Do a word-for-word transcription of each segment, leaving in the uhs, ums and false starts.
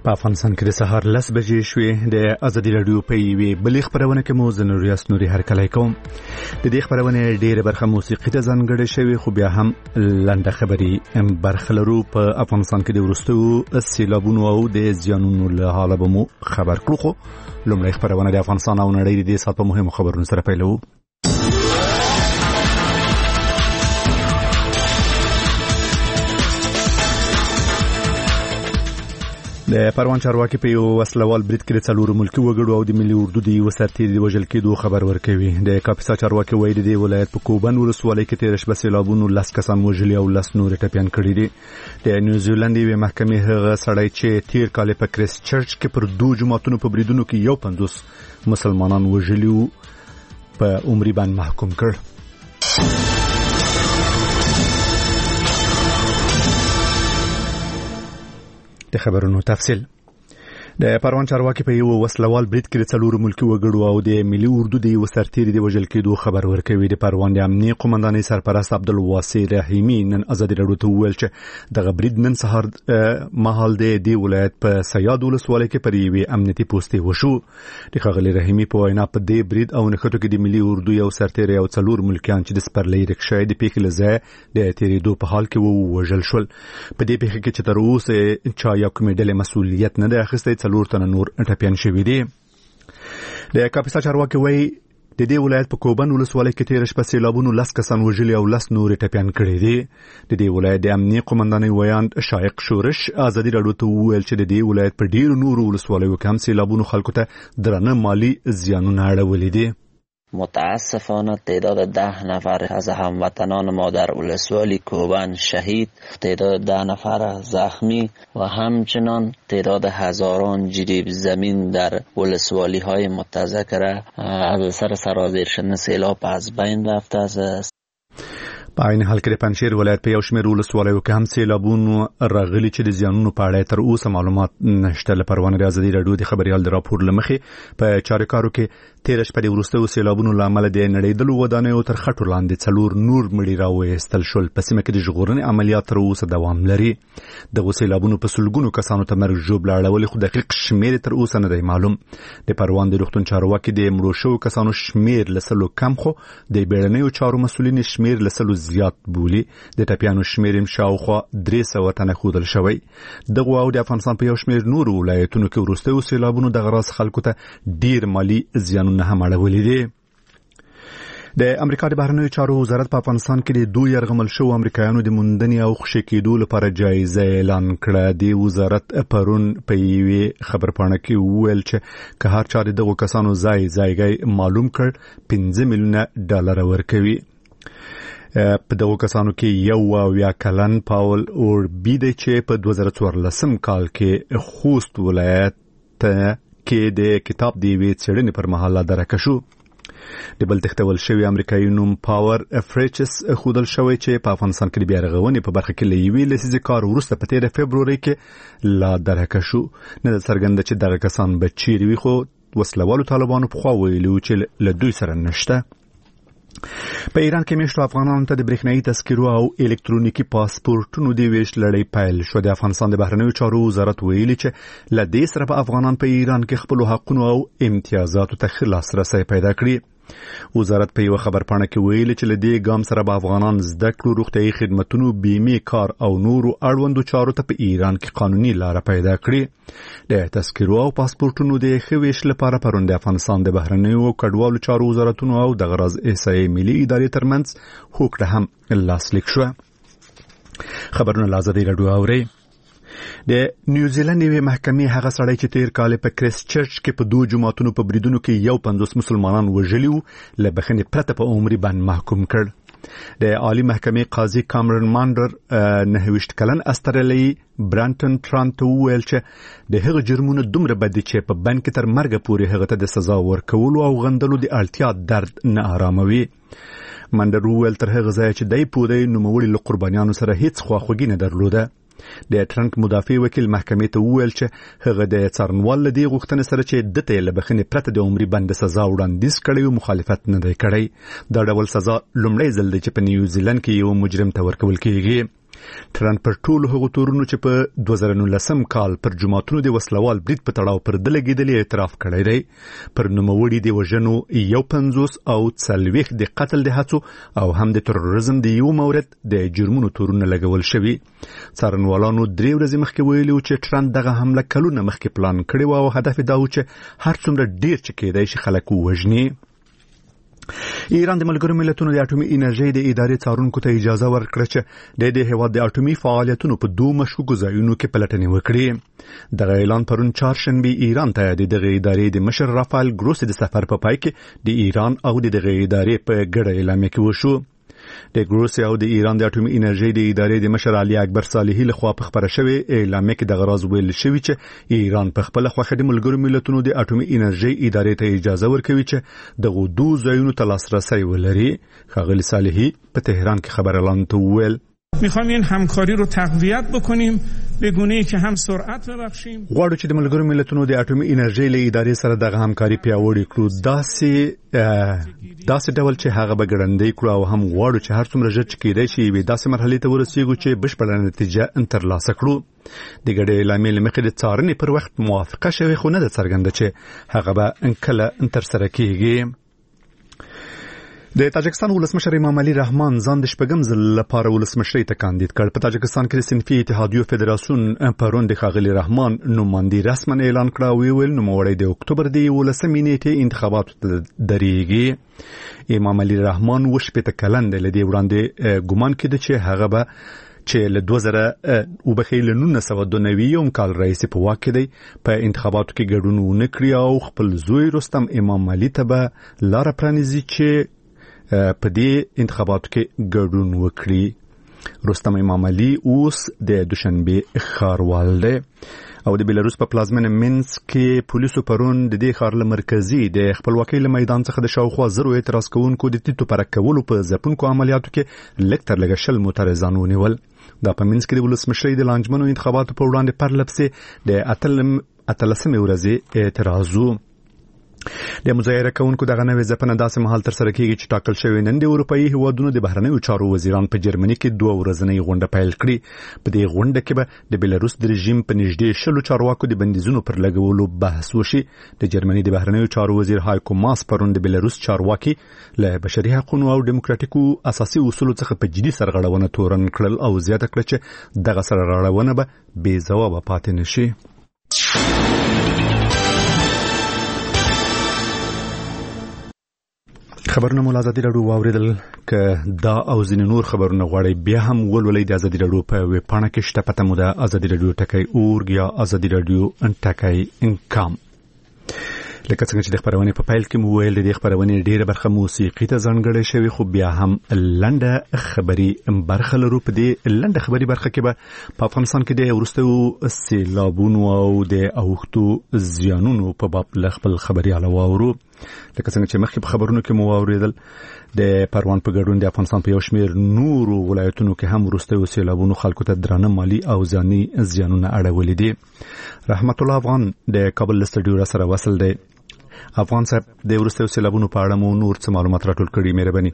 په افغانستان کې د سهار لس بجې شوې. د ازادي رادیو په یوې بلې خبرونه کې مو زنور یاسنوري هرکلی کوم. د دې خبرونه ډېره برخه موسیقي ته ځانګړې شوې، خو بیا هم لنډه خبرې برخه لرو. په افغانستان کې د وروستیو سیلابونو او د زیانونو له حاله به مو خبر کړو. خو لومړی خبرونه د افغانستان او نړۍ د دې ساعت په مهمو خبرونو سره پیلوو. د پروان چارواکي په یو وسلوال برید کې د څلورو ملکي وګړو او د ملي اردو د یو سرتیري د وژل کېدو خبر ورکوي. د کاپیسا چارواکي وایي د ولایت په کوبن ولسوالۍ کې تېره شپه سیلابونو لس کسان وژلي او لس نور ټپیان کړي دي. د نیوزیلند یوې محکمې هغه سړی چې تېر کال په کریسټ چرچ کې پر دوه جوماتونو په بریدونو کې یو پنځوس مسلمانان وژلي وو په عمري باندې محکوم کړ. د خبرونو تفصیل. د پروان چارواکي په یو وسلوال برید کې د څلورو ملکي وګړو او د ملي اردو د یو سرتیري د وژل کېدو خبر ورکوي. د پروان د امنیه قومندانۍ سرپرست عبدالواسع رحیمي نن ازادي راډیو ته وویل چې دغه برید نن سهار مهال د دې ولایت په سیاد ولسوالۍ کې پر یوې امنیتي پوستې وشو. د ښاغلي رحیمي په وینا په دې برید او نښتو کې د ملي اردو یو سرتیري او څلور ملکیان چې د سپرلۍ رکشای د پیښې له ځایه د تېرېدو په حال کې ووژل شول. په دې پیښه کې چې تر اوسه چا یا کومې ډلې مسؤلیت نه دی اخیستی، څلور تنه نور ټپیان شوي دي. د کاپیسا چارواکي وایي د دې ولایت په کوبن ولسوالۍ کې تېره شپه سیلابونو لس کسان وژلي او لس نور ټپیان کړي دي. د دې ولایت د امنیه قومندانۍ ویاند شایق شورش ازادي راډیو ته وویل چې د دې ولایت په ډیرو نورو ولسوالیو کې هم سیلابونو خلکو ته درانه مالی زیانونه اړولي دي. متاسفانه تعداد ده نفر از هموطنان ما در ولسوالی کوبن شهید، تعداد ده نفر زخمی و همچنان تعداد هزاران جریب زمین در ولسوالی های متذکره از اثر سرازیر شدن سیلاب از بین رفته است. په عین حال کې د پنجشیر ولایت په یو شمېر ولسوالیو کې هم سیلابونو راغلي چې د زیانونو په اړه تر اوسه معلومات نشته. له پروان د ازادي راډیو د خبريال د راپور له مخې په چارکارو کې تېره شپه د وروستیو سیلابونو له امله د نړېدلو ودانیو تر خټو لاندې څلور نور مړي راوایستل شول. په سیمه کې د ژغورنې عملیات تر اوسه دوام لري. دغه سیلابونو په سلګونو کسانو ته مرګ ژوبله اړولې، خو دقیق شمېر تر اوسه نه دی معلوم. د پروان د روغتون چارواکي د مړو شوو کسانو شمېر له سلو کم، خو د بیړنیو چارو مسؤلین شمېر له سلو زیات بولي. د ټپیانو شمېر هم شاوخوا درې سوه تنه ښودل شوی. دغو او د افغانستان په یو شمېر نورو ولایتونو کې وروستیو سیلابونو دغه راز خلکو ته ډیر مالي زیانونه هم اړولي دي. د امریکا د بهرنیو چارو وزارت په افغانستان کې د دوه یرغمل شوو امریکایانو د موندنې او خوشي کېدو لپاره جایزه اعلان کړه. د وزارت پرون په یوې خبرپاڼه کې وویل چې که هر چا دغو کسانو ځای ځایګی معلوم کړ پنځه میلیونه ډالر ورکوي. په دغو کسانو کې یو اویا کلن پاول اوربي دی چې په دوه زره څوارلسم کال کې خوست ولایت کې د کتاب د یوې څېړنې پر مهال درکه شو. د بل تختول شوی امریکایي نوم پاور فریچس ښودل شوی چې په افغانستان کې د بیا رغونې په برخه کې له یوې لسیزې کار وروسته په تېره فبرورۍ کې لا درکه شو. نه ده څرګنده چې دغه کسان به چیرې وي، خو وسلوالو طالبانو پخوا ویلي وو چې له دوی سره نشته. په ایران کې میشتو افغانانو ته د برېښنایي تذکرو او الکترونیکي پاسپورټونو د ویش لړۍ پیل شو. د افغانستان د بهرنیو چارو وزارت ویلي چې له دې سره به افغانان په ایران کې خپلو حقونو او امتیازاتو ته ښه لاسرسی پیدا کړي. وزارت په یو خبرپاڼه کې ویلي چې له دې ګام سره به افغانان زده کړو، روغتیايي خدمتونو، بیمې، کار او نورو اړوندو چارو ته په ایران کې قانوني لاره پیدا کړي. د تذکرو او پاسپورټونو د ښه ویش لپاره پرون د افغانستان د بهرنیو کډوالو چارو وزارتونو او د غرض احصایې ملي ادارې ترمنځ هوکړه هم لاسلیک شوه. خبرونه له ازادي راډیو اورئ. د نیوزیلند یوې محکمې هغه سړی چې تېر کال په کریسټ چرچ کې په دوه جوماتونو په بریدونو کې یو پنځوس مسلمانان وژلي وو له بخښنې پرته په عمري باندې محکوم کړ. د عالی محکمې قاضي کامرن مانډر نهه ویشت کلن استرالیایي برانټن ټرانټ وویل چې د هغه جرمونه دومره بد دي چې په بند کې تر مرګه پورې هغه ته د سزا ورکولو او غندلو د اړتیا درد نه آراموي. مانډر وویل تر هغه ځایه چې دی پوهیده نوموړي له قربانیانو سره هیڅ خواخوږي نه درلوده. د ټرنک مدافع وکیل محکمې ته وویل چې هغه د څارنوال له دې غوښتنې سره چې دته یې له بخښنې پرته د عمري بند سزا وړاندیز کړی و مخالفت نه دی کړی. دا ډول سزا لومړی ځل دی چې په نیوزیلند کې یو مجرم ته ورکول کېږي. ټرمپ پر ټولو هغو تورونو چې په دوه زره نولسم کال پر جماعتونو د وسلوال برید په تړاو پر د لګېدلې اعتراف کړی دی. پر نوموړي د وژنو یو پنځوس او څلوېښت د قتل د هڅو او هم د تروریزم د یو مورد د جرمونو تورونه لګول شوي. څارنوالانو درې ورځې مخکې ویلي و چې ټرمپ دغه حمله کلونه مخکې پلان کړې وه او هدف دا و چې هر څومره ډیر چې کېدای شي خلک ووژني. ایران د ملګرو ملتونو د اټومي انرژي د ادارې څارونکو ته اجازه ورکړه چې د دې هیواد د اټومي فعالیتونو په دوه مشکوکو ځایونو کې پلټنې وکړي. دغه اعلان پرون چهارشنبه ایران ته د دغه ادارې د مشر رافایل ګروسی د سفر په پای کې د ایران او د دغه ادارې په ګډه اعلامیه کې وشو. د ګروسی او د ایران د اټومي انرژي د ادارې د مشر علي اکبر صالحي لخوا په خبره شوی اعلامیه کې د غراض ویل شوی چې ایران په خپل خوخه د ملګرو ملتونو د اټومي انرژي ادارې ته اجازه ورکوي چې د غودو ځایونو ته لاسرسي ولري. ښاغلي صالحي په تهران کې خبر اعلان ویل میخوایم این همکاری رو تقویت بکنیم به گونه‌ای که هم سرعت ببخشیم. غواړو چې د ملګرو ملتونو د اټومي انرژي له ادارې سره دغه همکاري پیاوړې کړو. داسې داسې ډول چې هغه به ګړندۍ کړو او هم غواړو چې هر څومره ژر چې کېدای شي یوې داسې مرحلې ته ورسېږو چې بشپړه نتیجه ترلاسه کړو. د ګډې اعلامیې له مخې د څارنې پر وخت موافقه شوې خو نه ده څرګنده چې هغه به کله ترسره کېږي. د تاجکستان ولسمشر امام علي رحمان ځان د شپږم ځل لپاره ولسمشرۍ ته کاندید کړ. په تاجکستان کې د صنفي اتحادیو فدراسیون پرون د ښاغلي رحمان نوماندي رسما اعلان کړ او ویل نوموړی د اکتوبر د یولسمې نیټې انتخاباتو ته درېږي. امام علي رحمان اووه شپېته کلن دی. له دې وړاندې ګومان کېده چې هغه به چې له دوه زره وبخې له نولس سوه دوه نوي کال راهیسې په واک کې دی په انتخاباتو کې ګډون ونه کړي او خپل زوی رستم امام علي ته به لاره پرانیزي چې په دې انتخاباتو کې ګډون وکړي. رستم امام علي اوس د دوشنبه ښاروال دی او د بیلاروس په پلازمینه مینسک کې پولیسو پرون د دې ښار له مرکزي د خپلواکۍ له میدان څخه د شاوخوا زرو اعتراض کوونکو د تیتو پرک کولو په ځپونکو عملیاتو کې لږ تر لږه شل معترضان ونیول. دا په مینسک کې د ولسمشرۍ د لانجمنو انتخاباتو په وړاندې پرلپسې د اتلم اتلسمې ورځې اعتراض و. د مظاهره کوونکو دغه نوې ځپنه داسې مهال تر سره کېږي چې ټاکل شوی نن د اروپایي هیوادونو د بهرنیو چارو وزیران په جرمني کې دوه ورځنۍ غونډه پیل کړي. په دې غونډه کې به د بیلاروس د رژیم په نږدې شلو چارواکو د بندیزونو پر لګولو بحث وشي. د جرمني د بهرنیو چارو وزیر هایکو ماس پرون د بیلاروس چارواکي له بشري حقوقو او دیموکراتیکو اساسي اصولو څخه په جدي سرغړونه تورن کړل او زیاته کړه چې دغه سرغړونه به بې ځوابه پاتې نشي. خبرونه مو ازادي راډیو واوریدل. که دا او ځینې نور خبرونه غواړئ بیا هم ولولئ د ازادي راډیو په ویب پاڼه کې شته. پته مو ده ازادي راډیو ټکی اورګ یا ازادي راډیو ټکی کام. لکه څنګه چې د خبرونې په پیل کې مو ویل د خبرونې ډیره برخه موسیقي ته ځانګړې شوی خو بیا هم لنډه خبري برخه لرو. په دې لنډه خبري برخه کې به په افغانستان کې د وروستیو سیلابونو او د اوښتو زیانونو په باب خپل خبري علاوه ورو. لکه څنګه چې مخکې په خبرونو کې مو واوریدل د پروان په ګډون د افغانستان په یو شمېر نورو ولایتونو کې هم وروستیو سیلابونو خلکو ته درانه مالی او ځاني زیانونه اړولي دي. رحمت الله افغان د کابل استډیو سره وصل دی. افغان صاحب د وروستیو سیلابونو په اړه مو نور څه معلومات راټول کړي مهرباني.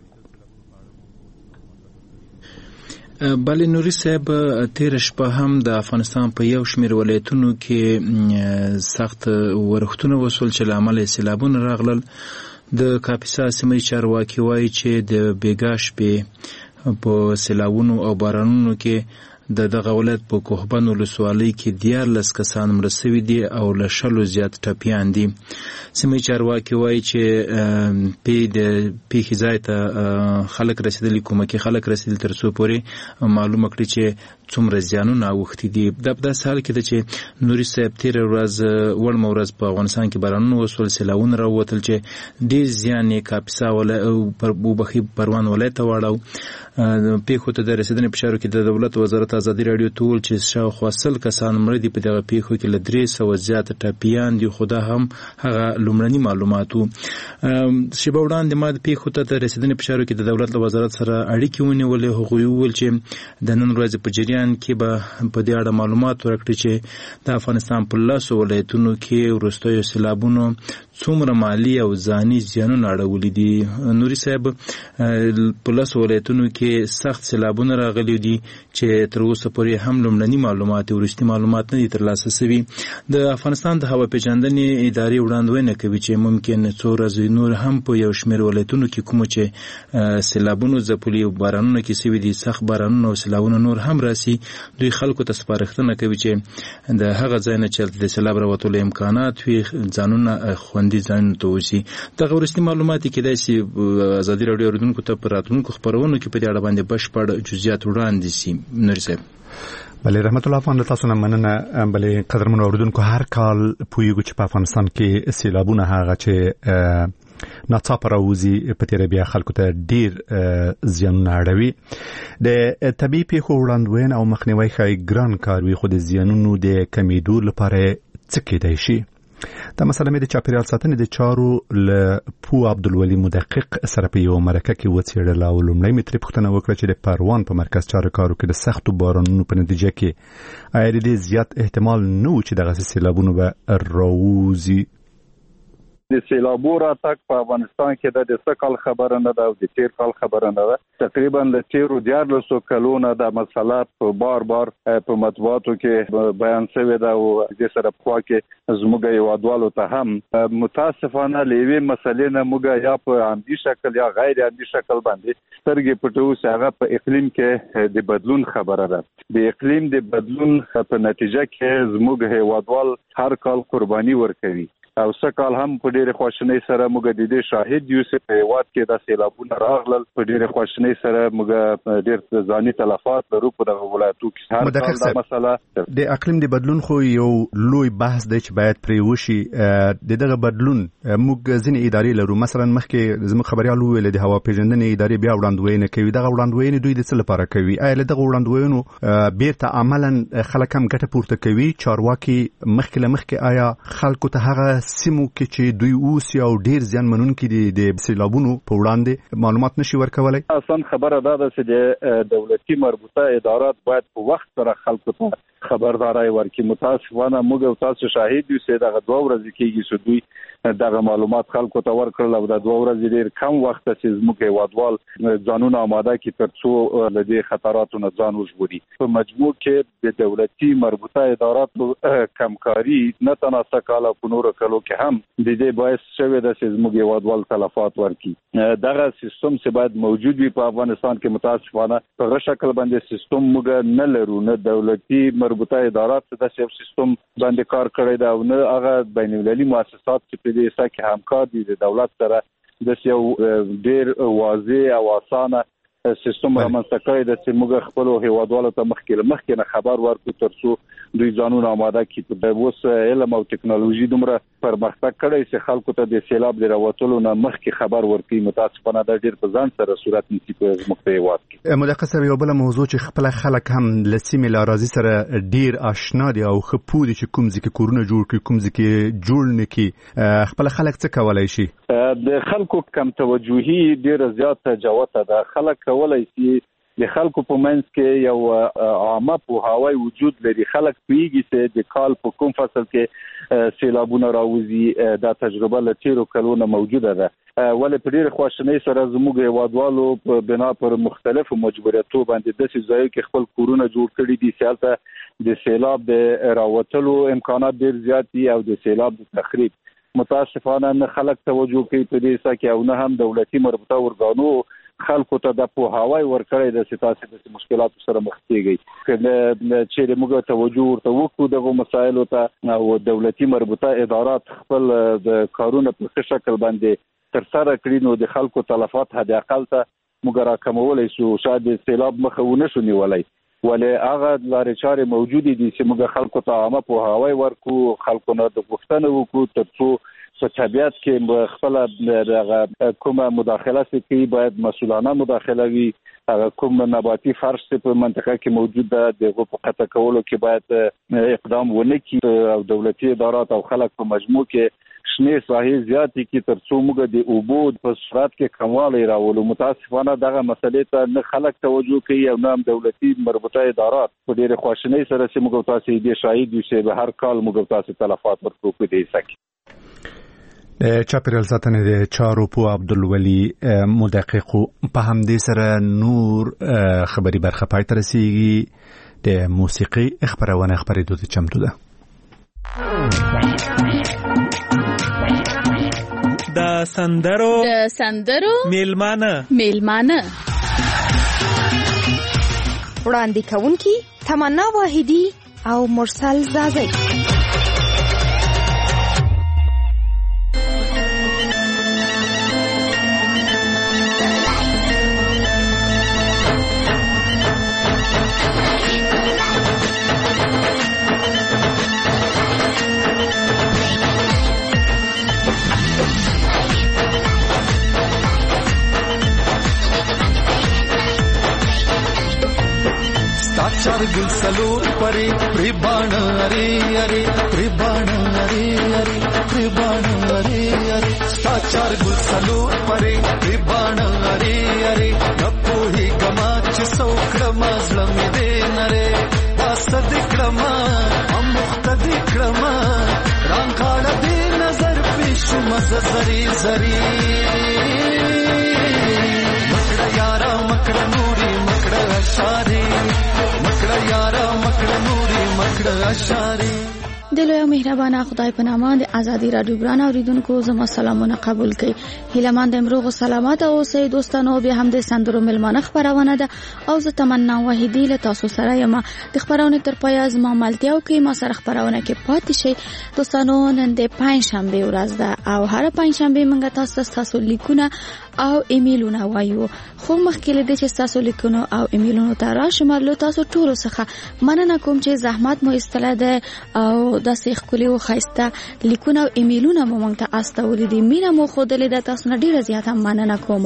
بله نوري صاحب تیر شپه هم د افغانستان په یو شمېر ولایتونو کې سخت ورښتونه وسول چې له امله سیلابونه راغلل. د کاپیسا سیمې چارواکي وایي چې د بیګا شپې په سیلابونو او بارانونو کې د دغه ولایت په کوهبند ولسوالۍ کې دیارلس کسان مړه سوي دي او له شلو زیات ټپیان دي. سیمې چارواکي وایي چې پې د پیښې ځای ته خلک رسېدلي کومکي خلک رسېدلي تر څو پورې معلومه کړي چې څومره زیانونه اوښتي دي. دا په داسې حال کې ده چې نوري صاحب تېره ورځ وړمه ورځ په افغانستان کې بارانونه وسول، سیلاونه راووتل چې ډېر زیان یې کاپیسا وبخښي پروان ولایت ته واړو. پیښو ته د رسېدنې په چارو کې د دولت وزارت ازادي راډیو ته وویل چې شاوخوا سل کسان مړه دي. په دغه پیښو کې له درې سوه زیاته ټپیان دي، خو دا هم هغه لومړني معلومات وو. شېبه وړاندې ما د پیښو ته د رسېدنې په چارو کې د دولت له وزارت سره اړیکې ونیولې. هغوی وویل چې د نن ورځې په جریان کې به په دې اړه معلومات ورکړي چې د افغانستان په لسو ولایتونو کې وروستیو سیلابونو څومره مالی او ځاني زیانونه اړولي دي. نوري صاحب په لاسو ولایتونو کې سخت سیلابونه راغلي دي چې تر اوسه پورې هم لومړني معلومات او وروستي معلومات نه دي ترلاسه شوي. د افغانستان د هوا پیژندنې ادارې وړاندوینه کوي چې ممکن څو ورځې نور هم په یو شمېر ولایتونو کې کوم چې سیلابونو ځپلي او بارانونه کې سوي دي سخت بارانونه او سیلابونه نور هم راسي. دوی خلکو ته سپارښتنه کوي چې د هغه ځای نه چې د سیلاب راوتلو امکانات وي ځانونه خوندي ځانونه ته اوسي. دغه وروستي معلومات کېدای شي ازادي راډیو اورېدونکو ته په راتلونکو خپرونو کې په دې اړه باندې بشپړ جزئیات وړاندې شي. نوري صاحب بله رحمت الله افغان تاسو نه مننه. بله قدرمن اوریدونکو هر کال پوهیږو چې په افغانستان کې سیلابونه هغه چې ناڅاپه راوځي په تیره بیا خلکو ته ډیر زیانونه اړوي. د طبیعي پیښو وړاندوینه او مخنیوي ښایي ګران کار وي خو د زیانونو د کمیدو لپاره څه کېدای شي؟ دا مسله مې د چاپیریال ساتنې د چارو له پوه عبدالولي مدقق سره په یوه مرکه کې وڅېړله او لومړی مې ترې پوښتنه وکړه چې د پروان په مرکز چارو کارو کې د سختو بارانونو په نتیجه کې آیا د دې زیات احتمال نه و چې دغسې سیلابونه به راوځي؟ د سیلابو راتګ په افغانستان کې د څه کال خبره نه ده او د تیر کال خبره نه ده. تقریبا د تیرو دیارلسو کلونو د مسله په بار بار په مطبوعاتو کې بیان شوې ده او د سره په خوا کې زموږ هیوادوالو ته هم متاسفانه لیوي مسلې نه موږ یا په عمدي شکل یا غیر عمدي شکل باندې سترګې پټو چې هغه په اقلیم کې د بدلون خبره ده. د اقلیم د بدلون په نتیجه کې زموږ هیوادوال هر کال قرباني ورکوي او سکال هم په ډېر خوشنۍ سره موږ د دې شاهد یو چې په هیواد کې د سیلابونو راغلل په ډېر خوشنۍ سره موږ ډېر ځاني تلفات لرو په دغه ولایتو کې. هر کال دا مسله د اقلیم د بدلون خو یو لوی بحث دی چې باید پرې وشي. د دغه بدلون موږ ځینې ادارې لرو، مثلا مخکې زموږ خبريال وویل د هوا پیژندنې ادارې بیا وړاندوینه کوي. دغه وړاندوینې دوی د څه لپاره کوي؟ آیا له دغه وړاندوینو بیرته عملاً خلک هم ګټه پورته کوي؟ چارواکي مخکې له مخکې آیا خلکو ته هغه سیمو کې چې دوی اوسي او ډیر زیان منونکي دي د سیلابونو په وړاندې معلومات نشي ورکولای؟ اصلا خبره ده چې د دولتي مربوطه ادارات باید په وخت سره خلکو ته خبرداري ورکړي. متاسفانه موږ او تاسو شاهد یو چې دغه دوه ورځې کېږي چې دوی دغه معلومات خلکو ته ورکړل او د دوه ورځې ډیر کم وخت چې زموږ هیوادوال ځانونه آماده کړي ترڅو له دې خطراتو نه ځان وژغوري. په مجموع کې د دولتي مربوطه اداراتو کمکاري نه تناسب کاله په نورو کلو کې هم د دې باعث شوی د زموږ هیوادوال تلفات ورکړي. دغه سیستم چې باید موجود وي په افغانستان کې متاسفانه په غیر شکل باندې سیستم موږ نه لرو. نه دولتي مربوطه ادارات د سیستم باندې کار کړی دا او نه هغه بین المللي مؤسسات چې په دې سکه کې همکار دي د دولت سره د یو ډیر واضح او اسانه سیستم رامنځته کړی د چې موږ خپل هیوادوالو ته مخکې مخکې نه خبر ورکړو ترڅو دوی ځانونه آماده کړي. د اوس علم او ټکنالوژي دومره پرمختګ کړی چې خلکو ته د سیلاب د راوتلو نه مخکې خبر ورکړي. متاسفانه دا ډیر په ځان سره صورت نیسي په زموږ هیواد کې. مدقق سره یو بل موضوع چې خپل خلک هم لسیمه لارازي سره ډیر آشنا دي او خپودي چې کوم ځکه کورونه جوړ کړي کوم ځکه جوړ نکي خپل خلک څه کولای شي؟ د خلکو کم توجهي ډیر زیات جوته ده. خلک کولای شي د خلکو په منځ کې یو عامه پوهاوی وجود لري. خلک پیږي چې د کال په کوم فصل کې سیلابونه راوځي. دا تجربه له تیرو کلونو موجوده ده. ولې په ډېر خواشنۍ سره زموږ هیوادوالو په بنا پر مختلفو مجبوریتو باندې د ځایو کې خپل کورونه جوړ کړي دي. سیالته د سیلاب د راوتلو امکانات ډېر زیات دي او د سیلاب د تخریب متاسفانه نه خلک توجه کوي په دې سکه او نه هم دولتي مربوطه ورګانو خلکو ته د پوهاوی ورکړی د سیاسي د مشکلاتو سره مخ کیږي. چې موږ توجه ورته وکړو دغه مسایلو ته او دولتي مربوطه ادارات خپل د کارونه په ښه شکل باندې تر سره کړي نو د خلکو تلفات حد اقل ته موږ راکمولای شو. شاید د سیلاب مخه ونه شو نیولای ولې هغه لارې چارې موجود دي چې موږ خلکو ته عامه پوهاوی ورکړو. خلکو نه د غوښتنه وکړو ترڅو په طبيعت کې خپل دغه کومه مداخله کوي باید مسؤلانه مداخله وي. هغه کوم نباتي فرش په منطقه کې موجود ده دغه په قطع کولو کې باید اقدام ونه کړي او دولتي ادارات او خلک په مجموع کې شنه ساحې زیاتې کې ترڅو موږ د اوبو په سرعت کې کموالی راولو. متاسفانه دغه مسلې ته نه خلک توجه کوي او نه دولتي مربوطه ادارات په ډېر خواشنۍ سره چې موږ تاسو دې شاهد یو چې به هر کال موږ تاسو تلفات ورکو په دې سکه. د چاپیریال ساتنې د چارو په عبدالولي مدقق په همدې سره نور خبري برخه پای ته رسیږي. د موسیقي خبرونه خبرېدو ته چمتو ده. د سندرو د سندرو میلمانه میلمانه وړاندې کوونکی تمنا واحدی او مرسل زازی. चार गुल सलोर परे प्रिबाण अरे अरे प्रिबाण अरे अरे प्रिबाण अरे अरे चार गुल सलोर परे प्रिबाण अरे अरे नपो ही गमाच सौक्रमा ज़लमिदे नरे वासद क्रमा अमुख्तद क्रमा रांखाड़ दे नजर पेश मज़ जरी जरी मकड़ा यारा मकड़ा नूरी मकड़ा अशारी مکړه یارا مکړه نوري مکړه اشاري. د لوی مهربانه خدای په نامه د ازادي رادیو ګران اوریدونکو زما سلامونه قبول کړئ. هیلهمند امروغ سلامات اوسئ دوستانو. بیا هم د سندرو ملمانه خبرونه ده او زه تمنا واحدی له تاسو سره یم. د خبرونه تر پای زما ملتیاو کې ما سره خبرونه کې پاتې شي دوستانو. نن د پنځ شنبه ورځ ده او هر پنځ شنبه موږ تاسو تاسو لیکونه او ایمیلونه وایو. خو مخکې له دې چې تاسو لیکونه او ایمیلونه ته راشم له تاسو ټول څخه مننه کوم چې زحمت مو استله ده او د سیخ کلی او خاصه لیکونه او ایمیلونه مو مونږ ته استولې دي. مینه مو خوده له تاسو نه ډیره زیاته مننه کوم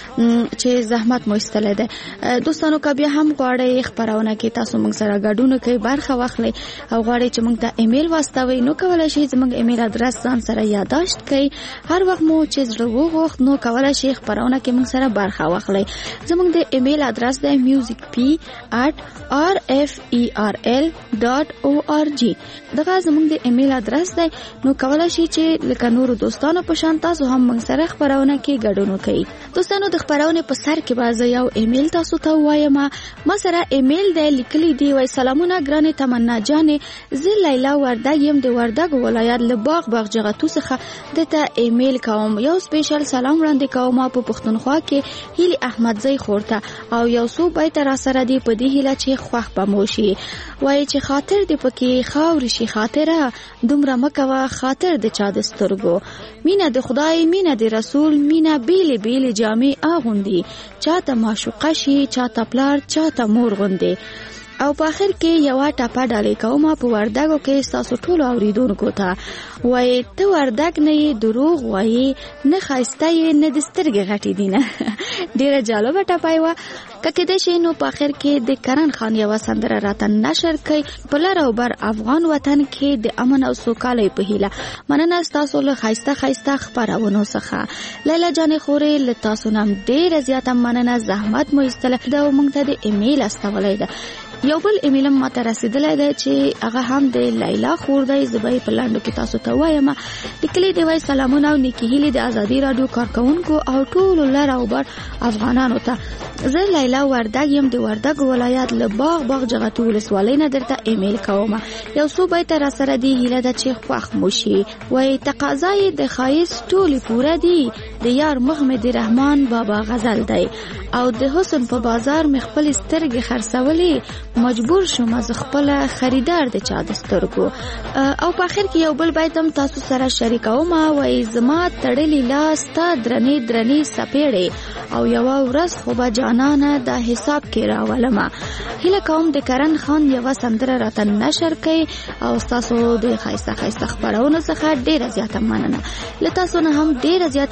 چې زحمت مو استله ده. دوستانو که بیا هم غواړئ خبرونه کې تاسو مونږ سره ګډون کوي برخه واخلئ او غواړئ چې مونږ ته ایمیل واستوي نو کولای شئ زموږ ایمیل ادرس ځان سره یادداشت کړئ. هر وخت مو چې زړه وغوښت نو کولای شئ خبرونه کې مونږ سره برخه واخلئ. زموږ د ایمیل ادرس د music p at r f e r l dot org دغه زموږ د ایمیل ادرس دی. نو کولای شئ چې لکه نور دوستانو په شان تاسو هم مونږ سره خبرونه کې ګډون وکړئ. دوستانو د خبرونه په سر کې بازه یو ایمیل تاسو ته وایم. ما سره ایمیل دی لیکلی دی وای سلامونه ګرانه تمنا جان زه لیلا وردګ یم د وردګ ولایت له باغ باغ جغتو څخه دته ایمیل کوم. یو سپیشل سلام وړاندې کوم په پښتونخوا کې هیلی احمد زئی خورته او یو څو بیت را سره دی په دې هیله چې خوښ بموشي. وای چې خاطر دې پکې خاور شي خاطره دومره مکوه خاطر د چا د سترګو. مینه د خدای مینه د رسول مینه بیل بیل جامې اغوندي چاته معشوقه شي چاته پلار چاته مور غوندي. او په اخر کې یو ټاپه ډالې کوم په وردګو کې تاسو ټول اوریدونکو ته. وای ته وردګ نه دروغ وای نه خاسته یې نه د سترګې غټې دي نه. ډیره جالبه ټاپه و. ککه د شینو په اخر کې د کرن خان یو سندره راته نشر کړي په لار او بر افغان وطن کې د امن او سوکالۍ په هیله. مننه تاسو له خاسته خاسته خبرونو څخه. لیلا جان خورې له تاسو نام ډیره زیاته مننه. زحمت مو ایستله دا مونږ ته د ایمیل استولې ده. یو بل ایمیل ما ته رسیدلی دی چې هغه هم د لیلا خور دی. زبې په لاندو کې تاسو ته وایم لیکلي دی وای سلامونه او نیکی هیلې د ازادي رادیو کارکونکو او ټول لر او بر افغانانو ته. زه لیلا وردګ یم د وردګ ولایت له باغ باغ جغتو ولسوالۍ نه درته ایمیل کوم. یو څو بیت را سره دی هیله ده چې خوښ مو شي. وای تقاضای د ښایست ټولې پوره دي د یار مخ مې د رحمان بابا غزل دی او د حسن په بازار مې خپل سترګې خرڅولې مجبور شوم از خپل خریدار د چا د سترګو. او په اخر کې یو بل بیت هم تاسو سره شریکوم. وای زما تړلې لاس تا درنې درنې سپېړې او یو ورځ خو به جانانه د حساب کې راولم. هیله کوم د کرن خان یو سندره راته نشر کړي او تاسو د خایسته خایسته خبرونو څخه ډیره زیاته مننه. له تاسو نه هم ډیره زیاته مننه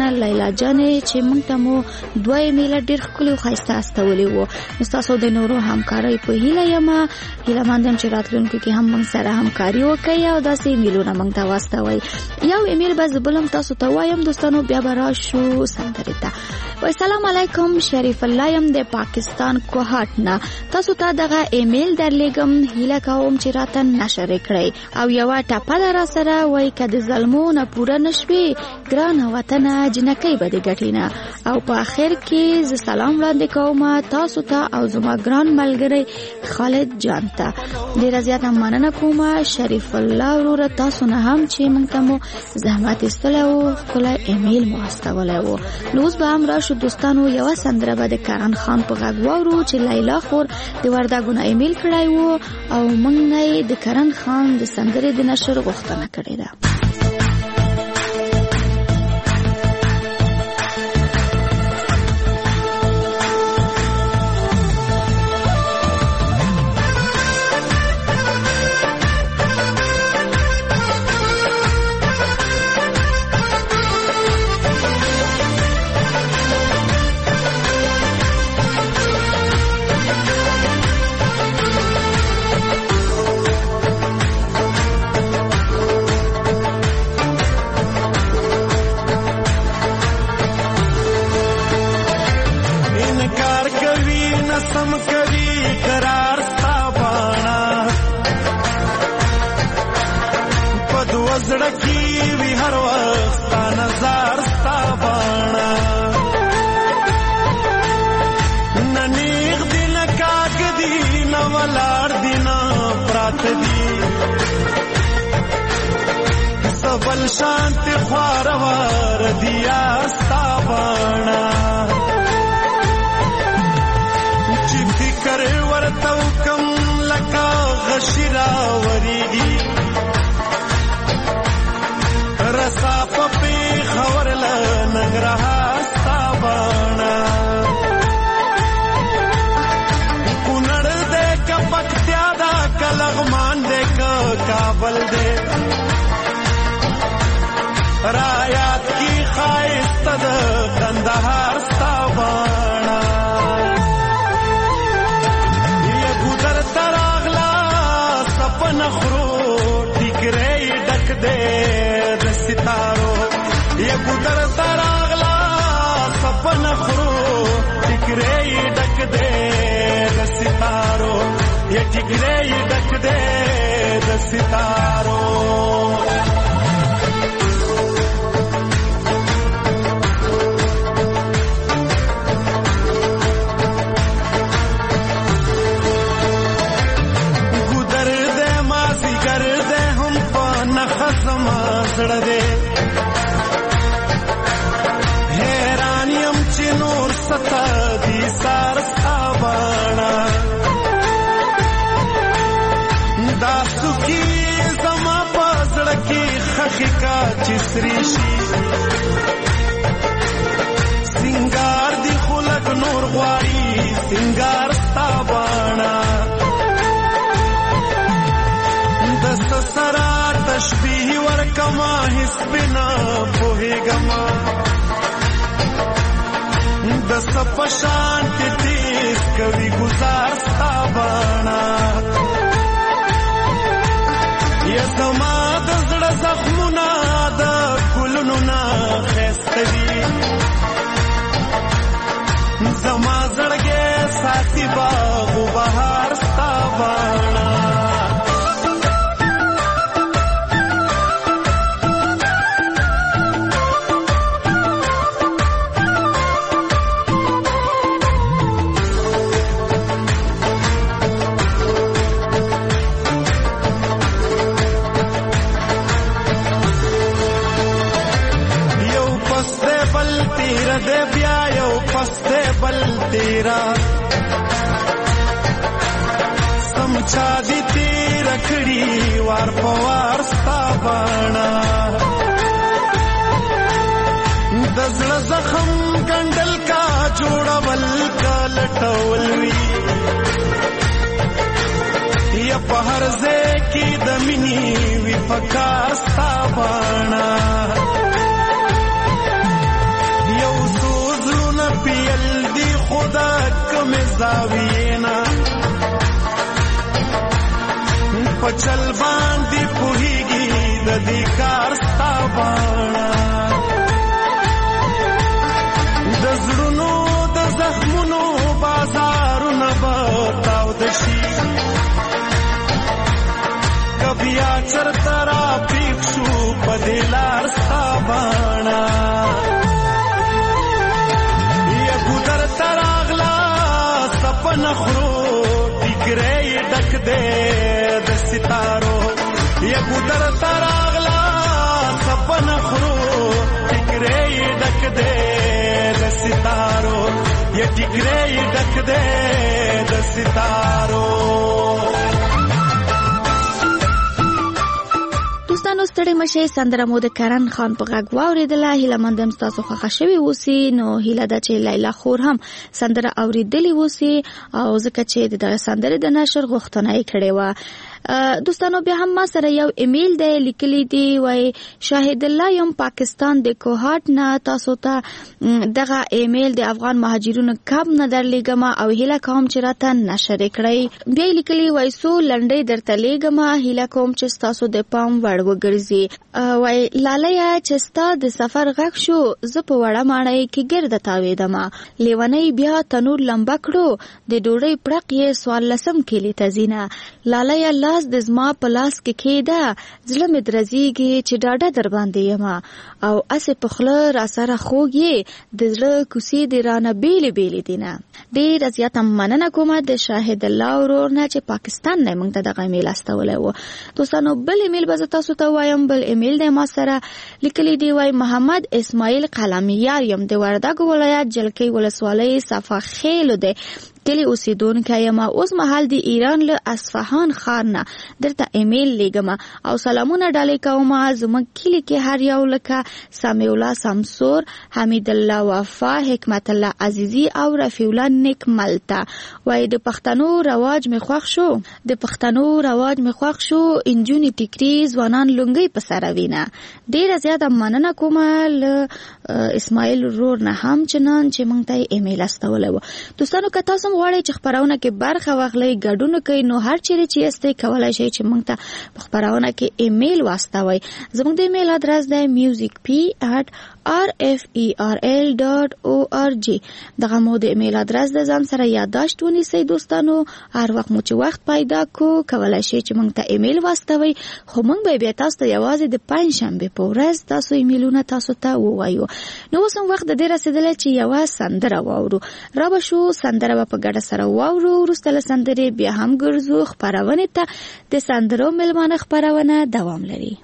مننه لیلا جانې چې موږ ته مو دوه ایمیل ډېر ښکلي او ښایسته استولي وو. ستاسو د نورو همکارۍ په هیله یم هیله مند یم چې راتلونکي کې هم موږ سره همکاري وکړئ او داسې ایمیلونه موږ ته واستوئ. یو ایمیل به زه بل هم تاسو ته وایم دوستانو، بیا به راشو سندرې ته. وای سلام علیکم، شریف الله یم د پاکستان کوهاټ نه. تاسو ته دغه ایمیل درلیږم، هیله کوم چې راته نشر کړئ او یوه ټپه ده را سره. وای که د ظلمو نه پوره نشوې ګرانه وطنه جنکۍ به دې ګټې نه. او په آخر کې زه سلام وړاندې کوم تاسو ته او زما ګران ملګری خالد جان ته. ډېره زیاته مننه کوم شریف الله وروره، تاسو نه هم چې موږ ته مو زحمت ایستلی و، ښکلی ایمیل مو استولی و. نو اوس به هم راشو دوستانو، یوه سندره به د کرن خان په غږ واورو چې لیلا خور د وردګو نه ایمیل کړی و او موږ نه یې د کرن خان د سندرې د نشر غوښتنه کړې ده. بل شانت خواروار دیا ستابانا چی فکر ورتو کم لکا غشرا وریگی رسا پپی خور لنگرہا ستابانا کنڑ دے کا پکتیادا کلغمان دے کا کابل دے رایات کی خواہست دا کندہار ستابانا یہ گودر تراغلا سپن خرو ٹکرے ڈک دے دستارو یہ گودر تراغلا سپن خرو ٹکرے ڈک دے دستارو یہ ٹکرے ڈک دے دستارو دے حیرانیم چی نور ستا دی سار ستابانا داسو کی زما پازڑکی خخی کا چسریشی سنگار دی خلق نور غواری سنگار ستابانا دست سرا تشبیح ورکما حسبنا پوہی گما دست پشانت تیز کبھی گزار ستابانا یہ زما دزڑ زخمنا دا کلننا خیستوی زما زڑگے ساتی باغ و بہار ستابانا دے بیا یو پستے بل تیرا سمچا دی تیر کھڑی وار پوار ستابانا دزڑ زخم گنڈل کا جوڑا ول کا لٹولوی یا پہر زے کی دمینی وی پکار ستابانا خدا کم زاوینا پچل باندې پوهیږي د دې کار ستابانا د زړونو د زخمونو بازارونه بتاو دشي کبیا چرته را پیښ شو په دې لار ستابانا یا ګودر تراغلا سپن خرو ټیکرې ډک دې د ستارو یا ګودر تراغلا سپن خرو ټیکرې ډک دې د ستارو یا ټیکرې ډک دې د ستارو. دوستانو ستړي مشه سندره مو د کرن خان په غږ واوریدله. هیله مندم تاسو خوښه شوي اوسئ. نو هیله ده چې لیلا خور هم سندره اوریدلې اوسئ او ځکه چې د دغه سندرې د نشر غوښتنه یې کړې وه. دوستانو بیا هم ما سره یو ایمیل دی لیکلی دی وای شاهد الله یم پاکستان د کوهاټ نه تاسو ته دغه ایمیل د افغان مهاجرینو کب نه درلیږم او هیله کوم چې راته نشر کړئ. بیا لیکلی وای سو لنډۍ درته لیږم هیله کوم چې تاسو د پام وړ وګرځي. وای لاله چې ستا د سفر غږ شو زه په وړه ماڼۍ کې ګرده تاوېدم لیونی بیا تنور لمبه کړو د ډوډۍ پړق یې سوال لسم کلی ته ځینه لاله لاس د زما په لاس کې کېده زړه مې درزیږي چې ډاډه در باندې یم او اسې په خوله را سره خوږ یې د زړه کوڅې دې رانه بیلې بیلې دي نه. ډېره زیاته مننه کوم د شاهد الله ورور نه چې پاکستان نه موږ ته دغه ایمیل استولی و. دوستانو بل ایمیل به زه تاسو ته وایم. بل ایمیل دی ما سره لیکلی دی وای محمد اسماعیل قلمیار یم د وردګو ولایت جلکۍ ولسوالۍ صفا خیلو دی کلی اوسیدونکی یم. اوس مهال د ایران له اصفهان ښار نه درته ایمیل لیږم او سلامونه ډالۍ کوم زموږ کلي کې هر یو لکه سمیع الله سمسور حمید الله وفا حکمت الله عزیزي او رفیع الله نیکمل ته. وای د پښتنو رواج مې خوښ شو د پښتنو رواج مې خوښ شو انجونې ټیکري ځوانان لونګۍ په سره وینه. ډېره زیاته مننه کوم له اسماعیل ورور نه هم چنان چې موږ ته ایمیل استولی و. دوستانو که تاسو غواړئ چې خپرونه کې برخه واخلئ ګډون کوئ نو هر چیرې چې یاستئ کولی شئ چې موږ ته په خپرونه کې ایمیل واستوئ. زموږ د ایمیل ادرس دی میوزیک پی اټ آر اف ای آر ال ډاټ او آر جی. دغه مو د ایمیل ادرس د ځان سره یادداشت ونیسئ دوستانو. هر وخت مو چې وخت پیدا کو کولی شئ چې موږ ته ایمیل واستوئ خو موږ به بیا تاسو ته یوازې د پنجشنبې په ورځ تاسو ایمیلونه تاسو ته ووایو. نو اوس هم وخت د دې رسېدلی چې یوه سندره واورو. را به شو سندره به په ګډه سره واورو. وروسته له سندرې بیا هم ګرځو خپرونې ته. د سندرو مېلمانه خپرونه دوام لري.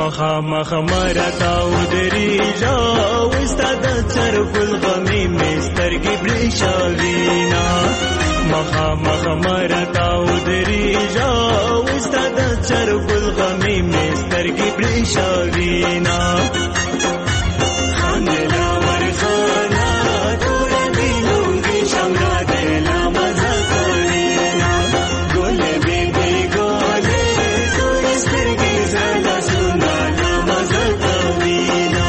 مخامخ مرتاو دریجا وستا د چرګل غمی مسترګي برښاوینا مخامخ مرتاو دریجا وستا د چرګل غمی مسترګي برښاوینا خندلا ورخانا تور دینونګي شمرا دلا مزه کوینا ګل بی بی ګل تور سترګي زړه سنا مزه کوینا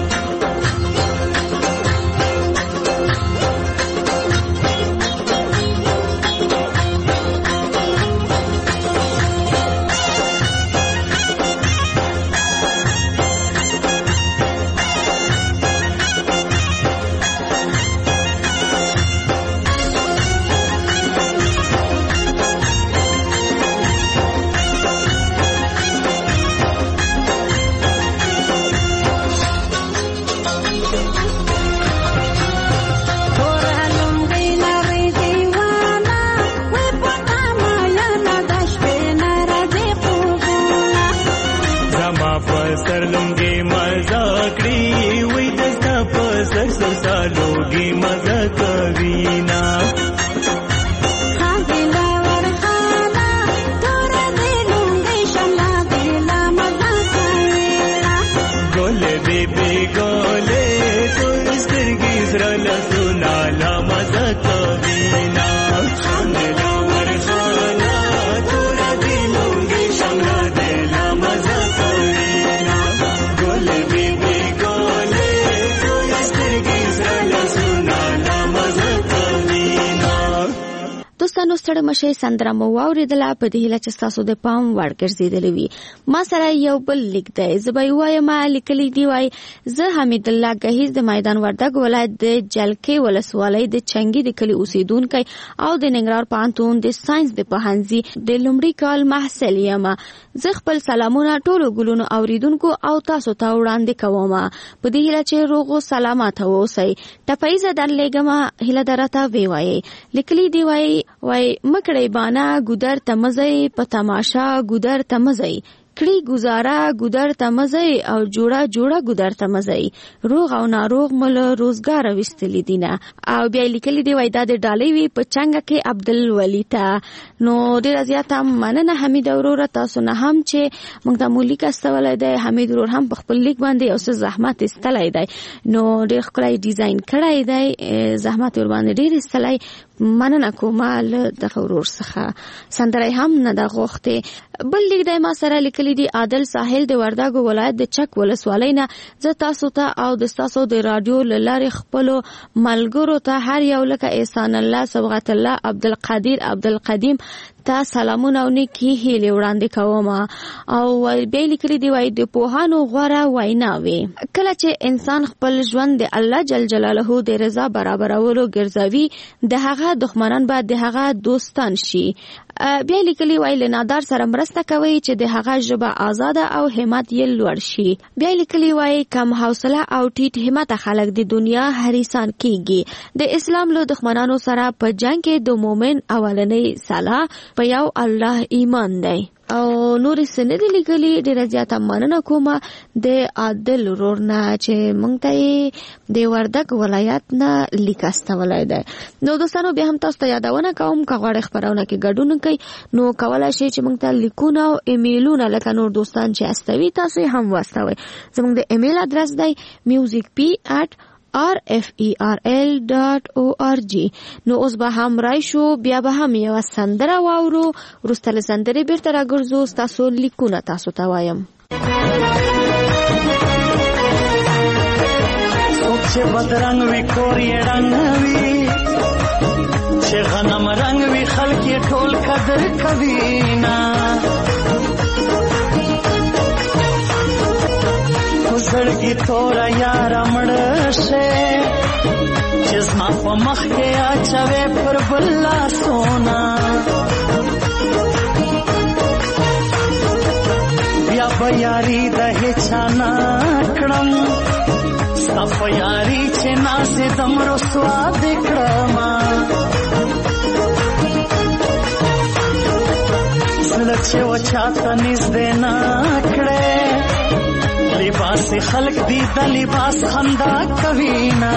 دوستانو ستړي مشه سندره مو واوریدله په دې هیله چې تاسو د پام وړ ګرځیدلی وي. ما سره یو بل لیک دی زه به وایم لیکلی دی وای زه حمید الله گهیز د میدان وردګ ولایت د جلکې ولسوالۍ د چنګي د کلی اوسیدونکی او د ننګرهار پوهنتون د ساينس د پوهنځي د لومړي کال محصل یم. زه خپل سلامونه ټولو ګلونو اوریدونکو او تاسو ته وړاندې کوم په دې هیله چې روغ او سلامت اوسئ. ټپایزه در لګم هیله درته وی وای لیکلی دی وای وای مکړی بانا ګودر تمزای په تماشا ګودر تمزای کړي گزاره ګودر تمزای او جوړه جوړه ګودر تمزای روغ او ناروغ مل روزګار وستلی دینه. او بیا لیکلی دی وای د ډالۍ وی په څنګه کې عبدالولی ته نو ډیر زیات مننه حمید اورور تاسو نه هم چې موږ د مولیک استولای دی حمید اورور هم په خپل لیک باندې اوس زحمت استلای دی نو ډیر خلای ډیزاین کړای دی زحمت ور باندې ډیر استلای مننه کومه د خورور څخه سندره هم نه د غوخته. بل لیک دی ما سره لیکلی دی عادل ساحل د وردګ ولایت د چک ولسوالۍ نه زه تاسو ته او د تاسو د رادیو لارې خپل ملګرو ته هر یو لکه احسان الله صبغت الله عبدالقدیر عبدالقدیم تا سلامونه او نیکی هیله وړاندې کوم. او بیا لیکلی دی وای د پوهانو غوړه ویناوي کله چې انسان خپل ژوند د الله جل جلاله د رضا برابرولو ګرځوي د هغه دښمنان بعد د هغه دوستان شي. بیا لیکلی وای له نادار سره مرسته کوي چې د هغه ژبه آزاده او همت یې لوړ شي. بیا لیکلی وای کم حوصله او ټیټ همت خلک د دنیا هریسان کیږي. د اسلام له دښمنانو سره په جنگ کې د مؤمن اولنۍ سلا په یو الله ایمان دی. او نور سند لګلی ډیر زیاته مننه کوم د عادل ورورنا چې مونږ ته د وردګ ولایت نه لیکاسته ولای دی. نو دوستانو به هم تاسو ته یادونه کوم کغړ خبرونه کې ګډون کوي نو کولای شي چې مونږ ته لیکونه او ایمیلونه لکه نور دوستان چې استوي تاسو هم واستوي. زموږ د ایمیل ادرس دی music p at r f e r l dot org. نو اوس به هم راشو بیا به هم یو سندره واورو ورسته له سندرې بیرته راګرځو تاسو لیکونه تاسو ته وایم. څوک چې بدرنګ وي کور یې رنګ وي چې غنم رنګ وي خلک یې ټول قدر کوي نه زړګي تورا یار مړ شه چې زما په مخ کې اچوي پر بلا سونا بیا به یاري د هچا نه کړم صف یاري چې ناسې دم رسوا دکړم زړه چې و چاته نږدې نه کړې داسې خلک دي د لباس خندا کوي نه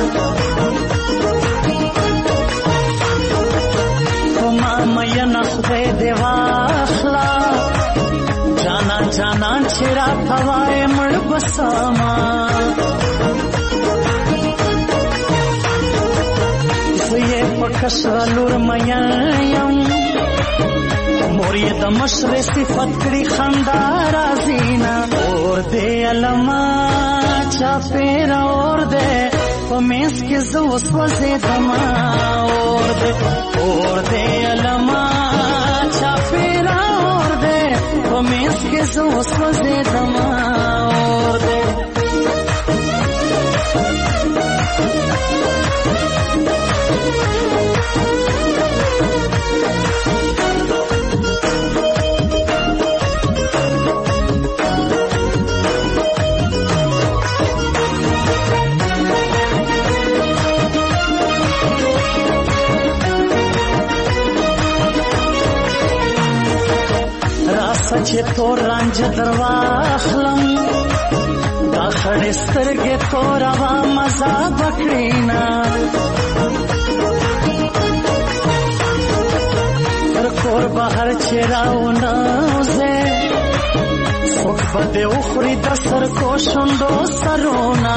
په ما مینه خدای دې واخلا جانان جانان چې راته وایې مړ بسما زه یې په کشره لور مین یم مور یې د مشرې صفت کړي خندا راځي نه اور دې علما چاپېره اور دې په منځ کې زه اوس وځېدمه اور دې اور دې علما چاپېره اور دې په منځ کې زه اوس وځېدمه اور دې چې تور رنج درواخلم دا خړې سترګې تورا وا مزا بکړینا تر کور بهر چې راونه وزه څوک به دې وخوري د سر کو شونډو سرونا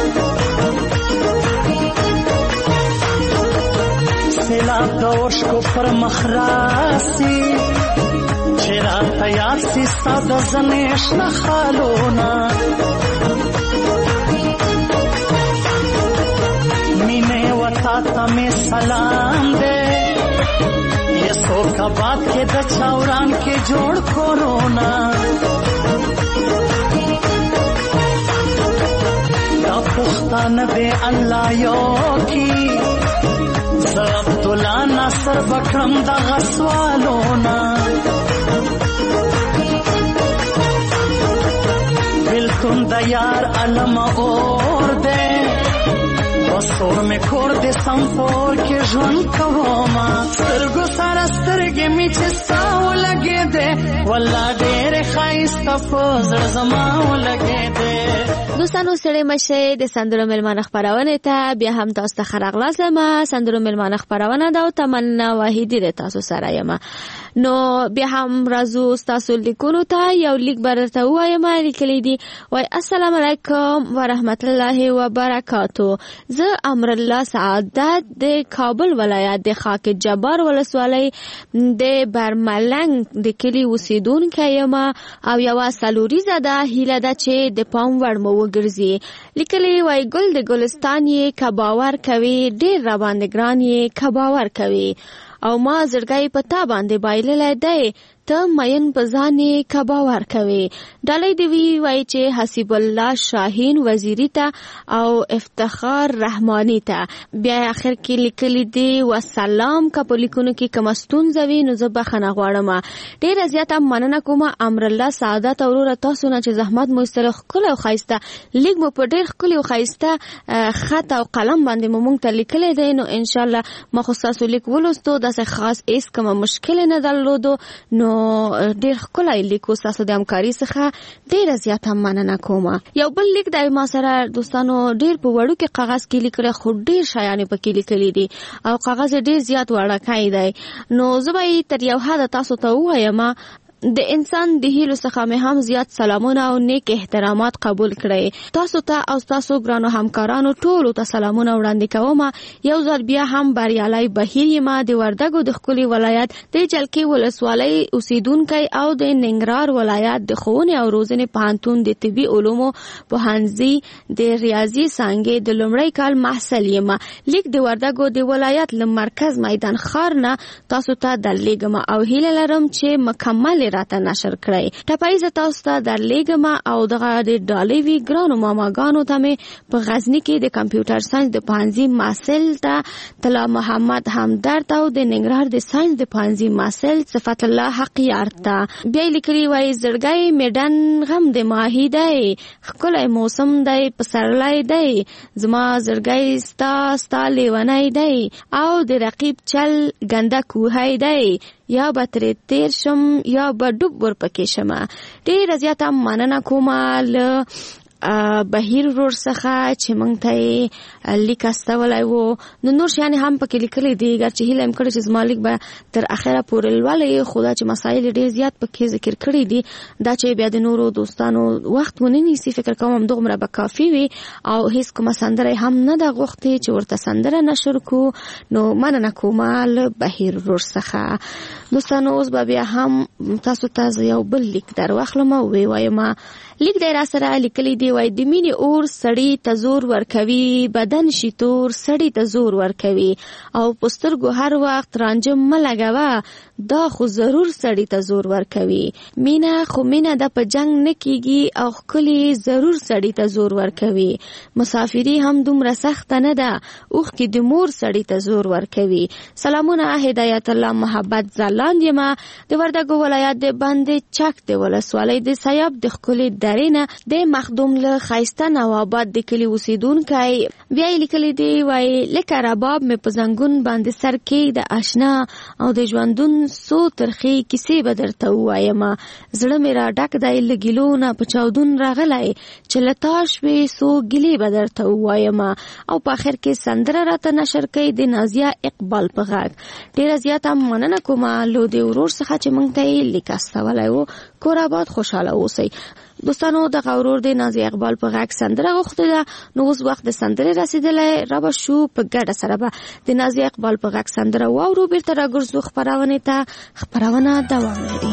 سیلاب د اوښکو پر مخ راسي راته یاد سي ستا د زنې شنه خالونه مینې وتا ته مې سلام دی یسو کباب کې د چاوران کې جوړ کورونا دا پښتانه دی الله یو کی زه عبدالله ناصر بکرم دغه سوالونه بلکن د یار علم اور دے وسور میں کور دے سمپور کے ژوند کوما سترګو سره سترګې می چې ساو لګې دے والله ډېر ښایسته په زړه زما ولګې دے دوستانو سره مشه د سندرو ملمانه خبرونه ته بیا هم تاسو ته خراغلاس ما سندرو ملمانه خبرونه دا او تمنا واحدی د تاسو سره یم نو بیا هم رازو تاسو لیکونو ته یو لیک برته وایم لیکلی دی وای السلام علیکم ورحمت الله وبرکاتو زه امر الله سعادت د کابل ولایت د خاک جبار ولسوالۍ د برملنګ د کلی اوسیدونکو یم او یو سلوري زده هیله ده چې د پام وړ مو وګرځي لیکلی وای ګل د ګلستان یې کباور کوي ډیر را باندې ګران یې کباور کوي او ما زړګي پتا باندې بایللای دی ته مین بزانې کباور کوي ډالۍ دی وی وای چې حسیب الله شاهین وزیری ته او افتخار رحمانی ته بیا اخر کې لیکلی دی والسلام کپلیکونو کې کمستون زوی نو زبخنه غواړم ډیر زیاته مننه کوم امر الله سعادت اورور تاسو نه چې زحمت مو استلخ کله او خایسته لیک مو په ډیر خپل او خایسته خط او قلم باندې مونږ ته لیکلی دی نو ان شاء الله مخصوص لیک ولستو د خاص ایس کوم مشکل نه درلودو نو ډیر خلای لیکو تاسو د همکاري څخه ډیر زیاته مننه کوم یو بل لیک د ما سره دوستانو ډیر په وړو کې کاغذ کې لیکل خو ډیر شایانه پکې لیکلي دي او کاغذ ډیر زیات وړه کای دی نو زبې تر یو حد تاسو ته وایم د انسان د هیلو څخه مې هم زیات سلامونه او نیک احترامات قبول کړئ. تاسو ته او تاسو ګرانو همکارانو ټولو ته سلامونه وړاندې کوم. یو ځل بیا هم بریالي بهیر یم د وردګو د خپل ولایت د جلکی ولسوالۍ اوسیدونکو او د ننګرهار ولایت د ښوونې او روزنې پوهنتون د طبي علومو پوهنځي د ریاضي څانګې د لومړي کال محصل یم. لیک د وردګو د ولایت له مرکز میدان ښار نه تاسو ته درلیږم او هیله لرم چې مکمل راته نشر کړئ. ټپای ز تاسو ته درلیږم او دغه د ډالۍ وی ګرانو ماماګانو ته مې په غزنی کې د کمپیوټر ساينس د پانزي محصل ته طلا محمد همدرد او د ننګرهار د ساينس د پانزي محصل صفت الله حق یارتا بیا لیکلي وای زړګي میدان غم د ماهی دی خلای موسم دی پسرلای دی زما زړګي ستا ستا لیونای دی او د رقیب چل ګنده کوهای دی یا بتر تیر شم یا به ډوب ور پکې شم. ډیر زیاته مننه کوم ل بهیر ورور څخه چې مونږ ته لیک استولای وو. نو نور شیان هم پکې لیکلي دي، ګر چې هیله هم کړې چې زما لیک به تر اخره پورې لولې، خو دا چې مسایل ډېر زیات پکې ذکر کړي دي دا چې بیا د نورو دوستانو وخت ونه نیسي، فکر کوم همدغومره به کافي وي او هیڅ کومه سندره هم نه ده غوښتې چې ورته سندره نشر کو. نو مننه کومه له بهیر ورور څخه. دوستانو اوس به بیا هم تاسو ته یو بل لیک در واخلم او وی وایم. لیک دی را سره لیکلی دی، وای د مینې اور سړی ته زور ورکوي، بدن شي تور سړی ته زور ورکوي، او په سترګو هر وخت رانجه مه لګوه دا خو ضرور سړی ته زور ورکوي. مینه خو مینه ده په جنگ نه کیږي او ښکلې ضرور سړی ته زور ورکوي. مسافري هم دومره سخته نه ده اوښکې د مور سړی ته زور ورکوي. سلامونه هدایت الله محبت ځلاند یم د وردګو ولایت د بند چک د ولسوالۍ د سیاب د ښکلې درینه د مخدوم له ښایسته نواباد د کلي اوسیدونکی. بیا یې لیکلی دی، وایي لکه رباب مې په زنګون باندې سر کې د آشنا او د ژوندون څو ترخې کیسې به درته ووایم. زړه مې را ډک دی له ګیلو نه په چاودون راغلی چې له تا شوې څو ګیلې به درته ووایم. او په آخر کې سندره راته نشر کوي د نازیه اقبال په غږ. ډېره زیاته مننه کومه له د ورور څخه چې موږ ته یې لیک استولی و. کور آباد خوشحاله اوسئ. دوستانو دغه ورور د نازیه اقبال په غږ سندره غوښتې ده. نو اوس وخت د سندرې رسېدلی، را به شو په ګډه سره به د نازیه اقبال په غږ سندره واورو. بیرته راګرځو خپرونې ته. خپرونه دوام لري.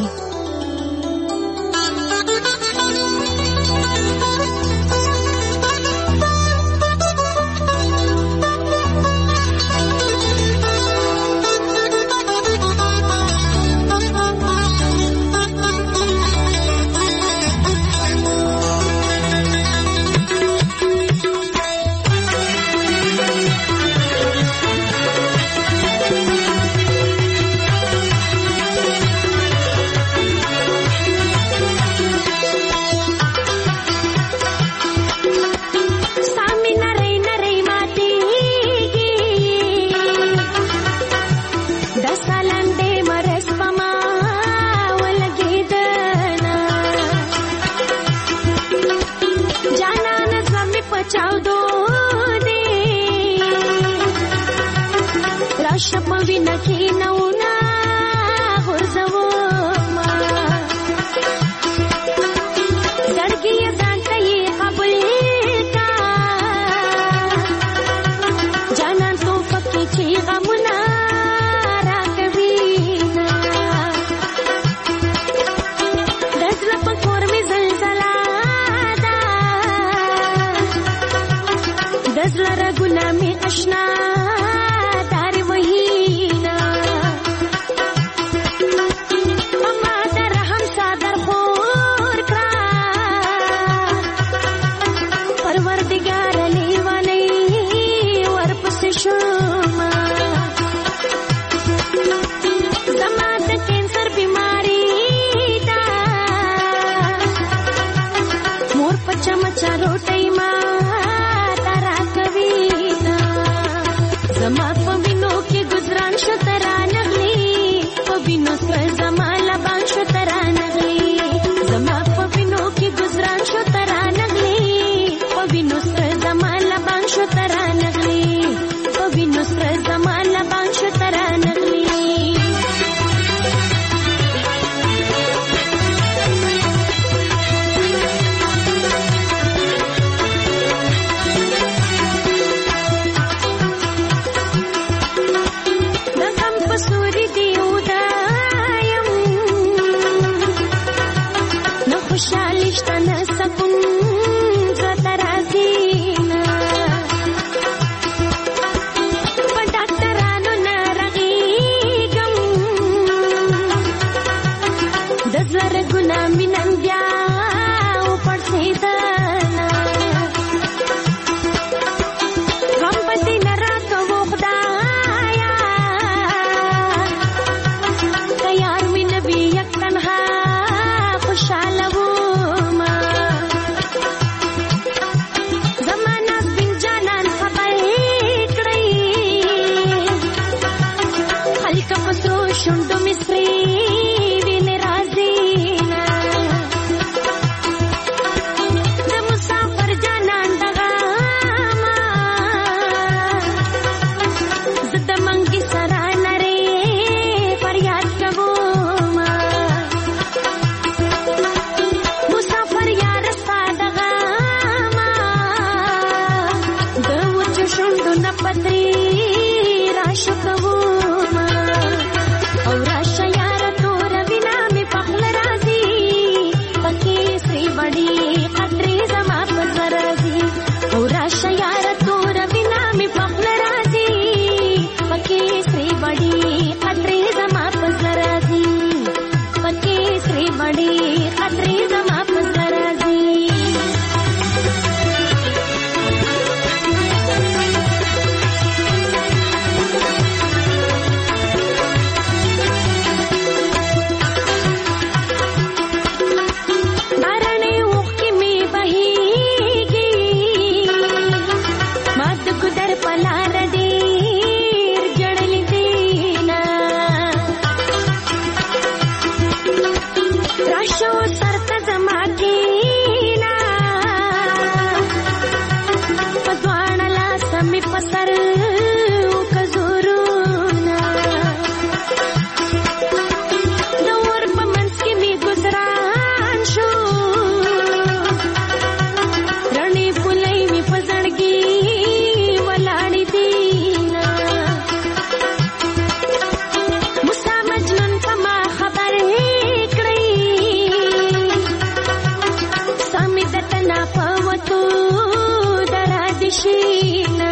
زنا پوتو درا دشینا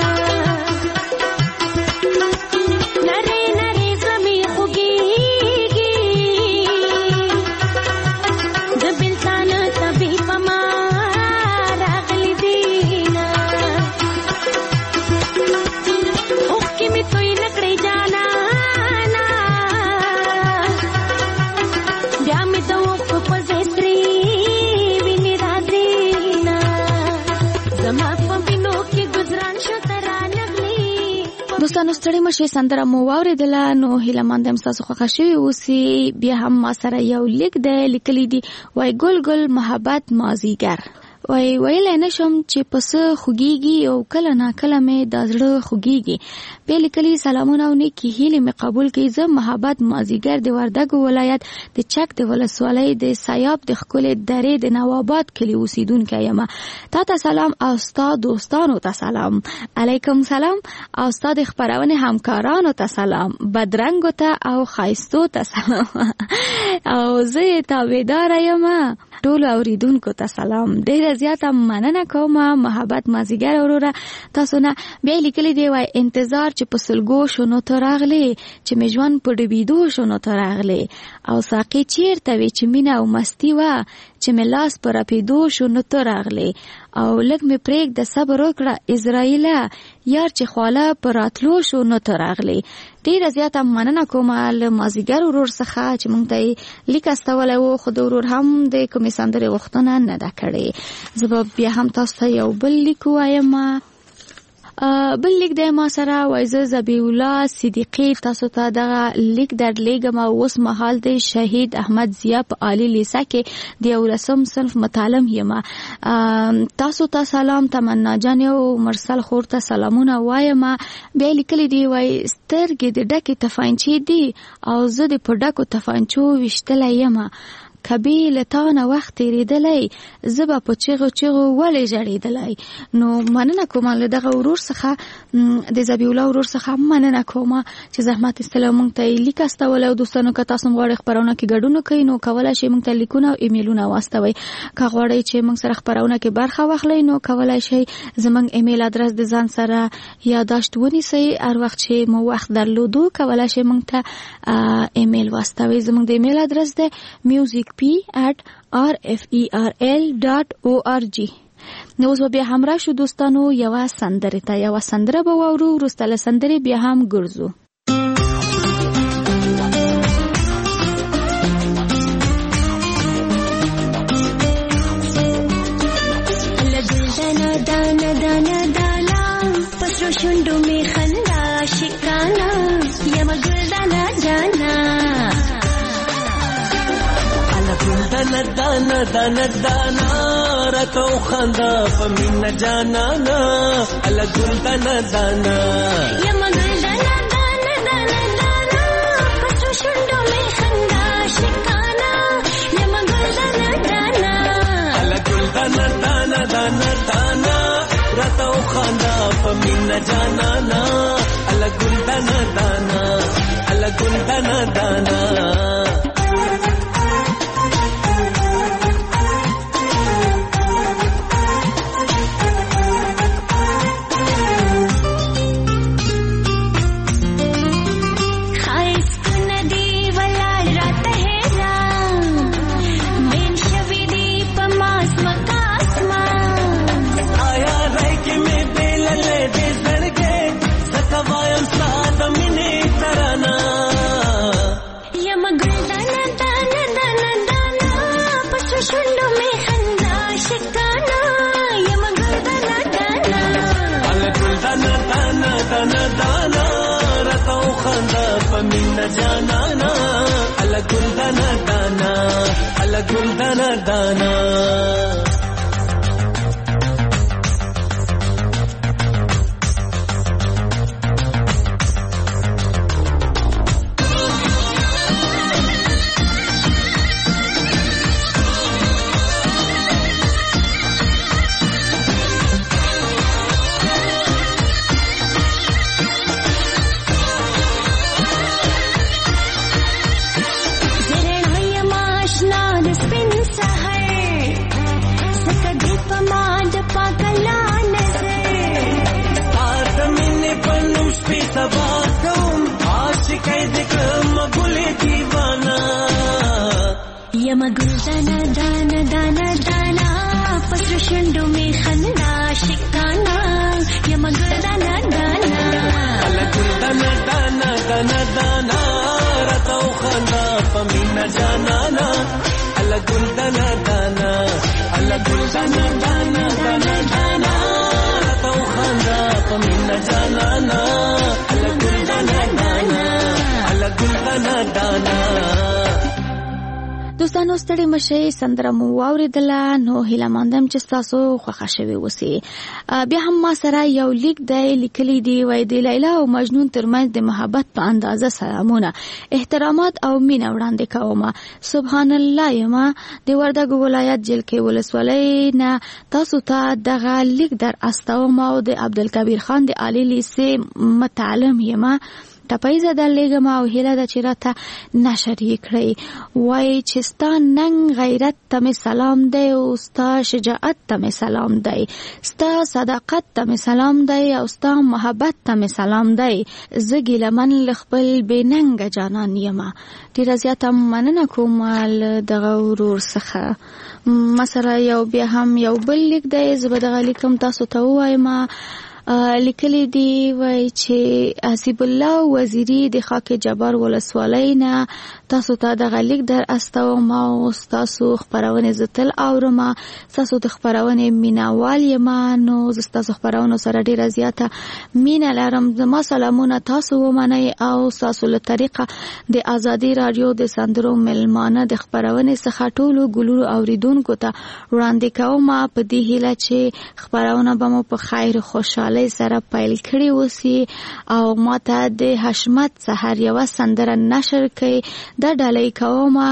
نری نری زمی خوگیگی دبلتان تبی پما راغلی دینا اوکی می توی نکڑی جانا بیا می دو کو پزیسری ویني راځینا زما په وینو کې گزاران شو ترانغلی. دوستانو ستړي مشه سندره مو واوریدله نو هیله مند ام تاسو خوښ شوي اوسئ. بیا هم ما سره یو لیک دی لیکلی دی وای ګل ګل محبت مازیګر وای ویل نه شم چې پس خوګيږي او کله نا کله مې د زړه خوګيږي. په لیکلي سلامونه او نیکی هیله مې قبول کړئ. زه محبت مازیګر د وردګ ولایت د چک د ولسوالۍ د سیاب د خپل درې د نواباد کلی اوسیدونکې یم. تا ته سلام او استاد دوستانو ته سلام. علیکم سلام او استاد خبرونه همکارانو ته سلام. بدرنګو ته او خایستو ته سلام او زه تابعدار یم ټول اوریدونکو ته سلام. ډیر زیاته مننه کوم محبت مازیګر وروره. تاسو نه بیا لیکلي دی وای انتظار چې په سلګو شونو ته راغلی چې مې ژوند په ډبېدو شونو ته راغلی او ساقي چیرته وی چې مینه او مستی وه چې مې لاس په رپېدو شونو ته راغلی او لږ مې پرېږده صبر وکړه اسرائیله یار چې خواله په راتلو شونو ته راغلی. ډیره زیاته مننه کوم له مازیګر ورور څخه چې موږ ته لیک استولی و خو د ورور هم د کومې سندرې غوښتنه نه ده کړې. زه به بیا هم تاسو ته یو بل لیک ووایم. بل لیک دی ما سره وای زه ذبیح الله صدیقی تاسو ته دغه لیک درلیږم. اوس مهال د شهید احمد ضیا په عالی لیسه کې د یولسم صنف متعلم یم. تاسو ته سلام. تمنا جان او مرسل خور ته سلامونه وایم. بیا لیکلی دی وای سترګې د ډکې تفانچې دي او زه د په ډکو تفانچو ویشتلی یم. کبي لتانه وخت تیریدلی زه به په چیغو چیغو ولې ژړېدلی. نو مننه کوم له دغه ورور څخه د ذبیح الله ورور څخه مننه کوم چې زحمت ایستلی موږ ته یې لیک استولی. او دوستانو که تاسو هم غواړئ خپرونه کې ګډون وکړئ نو کولی شئ موږ ته لیکونه او ایمیلونه واستوئ. که غواړئ چې موږ سره خپرونه کې برخه واخلئ نو کولی شئ زموږ ایمیل ادرس د ځان سره یادداشت ونیسئ. هر وخت چې مو وخت درلودو کولی شئ موږ ته ایمیل واستوئ. زموږ د ایمیل ادرس دی music p at r f e r l dot org. نو اوس بیا هم راشو دوستانو یوه سندرې ته. یوه سندره به واورو وروسته له سندرې بیا هم ګرځو. دانا دانا دانا دانا پسرو شندو می خندا شکانا یم گل دانا جانا دانا دانا دانا دانا راتو خندا پمینا جانا نا الا گل دانا دانا یم گل دانا دانا دانا دانا پسرو شندو می خندا شکانا یم گل دانا دانا الا گل دانا دانا دانا دانا راتو خندا پمینا جانا نا الا گل دانا دانا الا گل دانا دانا जाना ना अलग गुल दाना दाना अलग गुल दाना दाना Sahar سبا کوم عاشقای د کوم ګلې دیوانا یم ګل دانا دانا دانا دانا پسر شندو می خندا شکانا یم ګل دانا دانا ال ګل دانا دانا دانا دانا راتو خندا پمینا جانانا ال ګل دانا دانا ال ګل دانا دانا دانا دانا راتو خندا پمینا جانانا ال ګل دانا دانا ال ګل دانا دانا. دوستانو ستړي مشه سندره مو واوریدله نو هیله مندم چې تاسو خوښه شوي اوسئ. بیا هم ما سره یو لیک دی لیکلی دی وای د لیلا او مجنون ترمنځ د محبت په اندازه سلامونه احترامات او مینه وړاندې کوم. سبحان الله یما د وردګ ولایت جلکې ولسوالۍ نه تاسو ته دغه لیک در استوم او د عبدالکبیر خان د عالی لیسې متعلم یما ټپایزه در لګم او هیله د چیرته نشر یې کړی وای چې ستا ننګ غیرت ته می سلام دی او ستا شجاعت ته می سلام دی ستا صداقت ته می سلام دی او ستا محبت ته می سلام دی زه ګیلمن خپل بېننګ جانان یما ډیره زیاته مننه کوم دغه ورور څخه. مثلا یو بیا هم یو بل لیک دی زه به دغه لیکم تاسو ته ووایم. لیکلی دی وای چې حسیب الله وزیری د خاک جبار ولسوالۍ نه تاسو ته دغه لیک در استوم او تاسو خبرونه زتل اورم تاسو د خبرونه مینوال یم نو تاسو خبرونه سره ډیره زیاته مینه لرم. زما سلامونه تاسو ومنئ او تاسو له طریقه د ازادي رادیو د سندرو ملمانه د خبرونه څخه ټولو ګلورو اوریدونکو ته وړاندې کوم په دې هیله چې خبرونه به مو په خیر خوشاله سره پیل کړی وسی او ماته د حشمت سحر یو سندره نشر کړي د ډالۍ کومه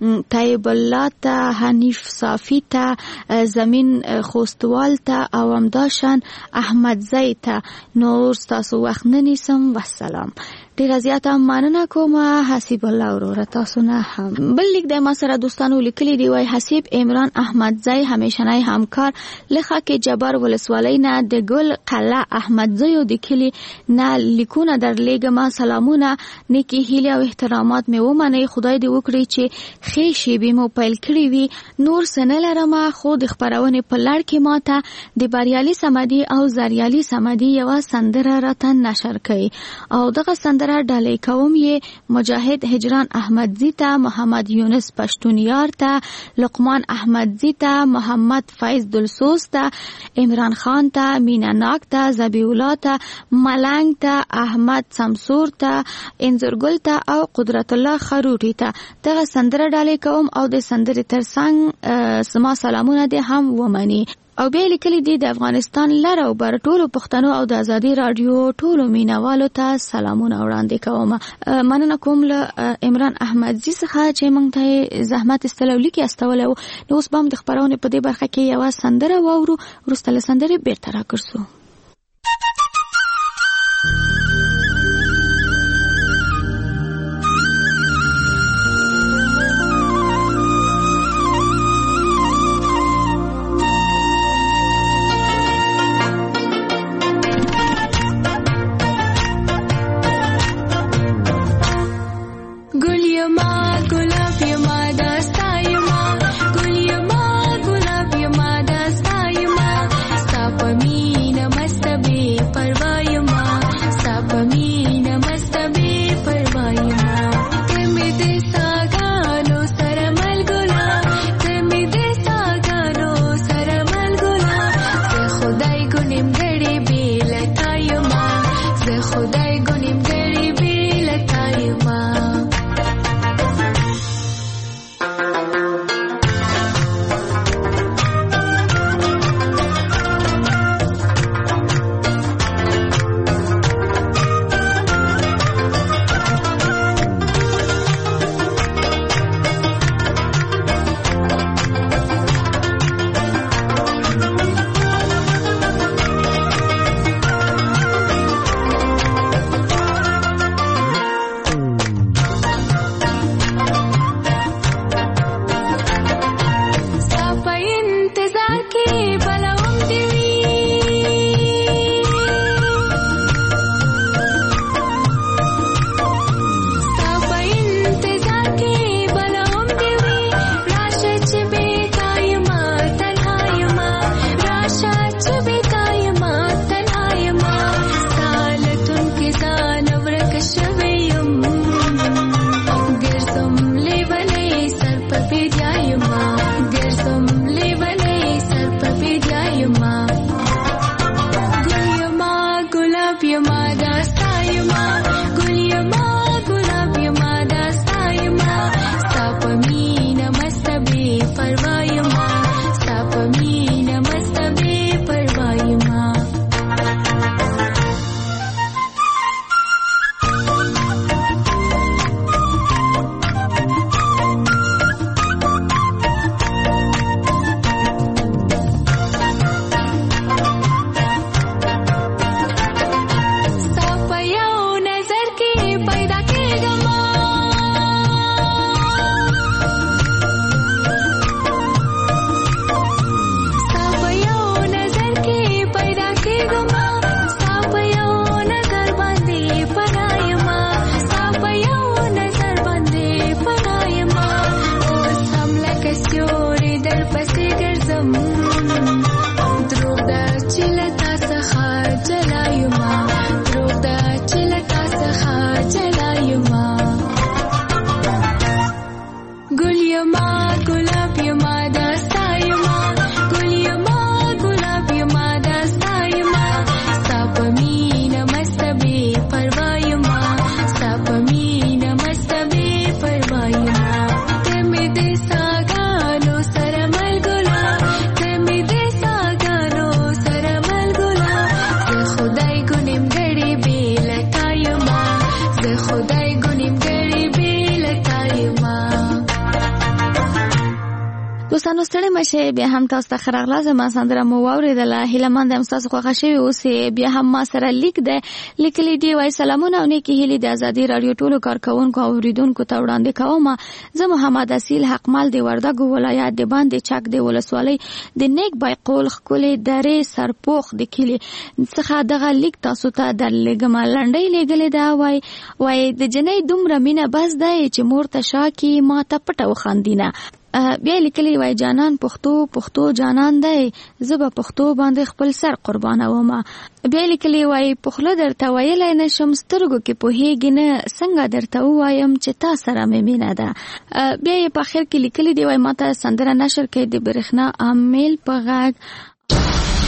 طیب الله ته حنیف صافی ته زمین خوستوال ته او امداشان احمد زیته نور تاسو وخت نه نیسم والسلام. ډیره زیاته مننه کوم حسیب الله وروره تاسو نه هم. بل لیک د ما سره دوستانو لیکلی دی وای حسیب عمران احمد زی همیشنی همکار لخوا کې جبار ولسوالۍ نه د ګل قلعه احمد زی د کلی نه لیکونه در لګم سلامونه نیکی هیله او احترامات مې ومنئ خدای دې وکړي چې خې شی به مو پیل کړی وي نور سنلرم خو د خبرونه په لړ کې ماته د بریالي سمدي او زریالي سمدي یو سندره راتن نشر کړي او دغه سندره ډالۍ کوم یې مجاهد هجران احمد زیتا محمد یونس پښتونیار ته لقمان احمد زیتا محمد فیض دلسوس ته عمران خان ته مینا ناک ته زبی الله ته ملنګ ته احمد سمسور ته انزرګل ته او قدرت الله خروټی ته دغه سندره ډالۍ کوم او د سندرې ترڅنګ سما سلامونه دې هم ومني. او بیا لیکلی دی د افغانستان لر او بر ټولو پښتنو او د ازادي رادیو ټولو مینوالو ته سلامونه وړاندې کوم. مننه کوم له عمران احمد زی څخه چې موږ ته زحمت استلو لیکي استولو نو اوس به د خبرونه په دې برخه کې یو سندره واورو وروسته له سندرې بیرته راګرځو. Mine یما ګل یما ګلاب یما داستا یما ګل یما ګلاب یما داستا یما ستا په مینه مست بې پروا یما ستا په مینه مست بې پروا یما دوستانو ستړي مشه بیا هم تاسو ته خراغله زما سندره مو واوریدله هیله مند یم تاسو خوښه شوي اوسئ بیا هم ما سره لیک دی لیکلی دی وایي سلامونه او نیکې هیلې د ازادي راډیو ټولو کارکوونکو او اورېدونکو ته وړاندې کوم زه محمد اصیل حقمل د وردګو ولایت د باندې چک د ولسوالۍ د نیک بیقول ښکلې درې سرپوخ د کلي څخه دغه لیک تاسو ته درلېږم لنډۍ لیږلې ده وایي وایي د جنۍ دومره مینه بس دی چې مور ته شاکي ما ته پټه وخاندینه بیا لیکلی وای جانان پښتو پښتو جانان دی زه به پښتو باندې خپل سر قربانوم بیا لیکلی وای پخله درته ویلی نشم سترګو کې پوهېږي نه څنګه درته ووایم چې تا سره مې مینه ده بیا یې په اخر کې لیکلی دی وای ما ته سندره نشر کړي د برېښنا امیل په غږ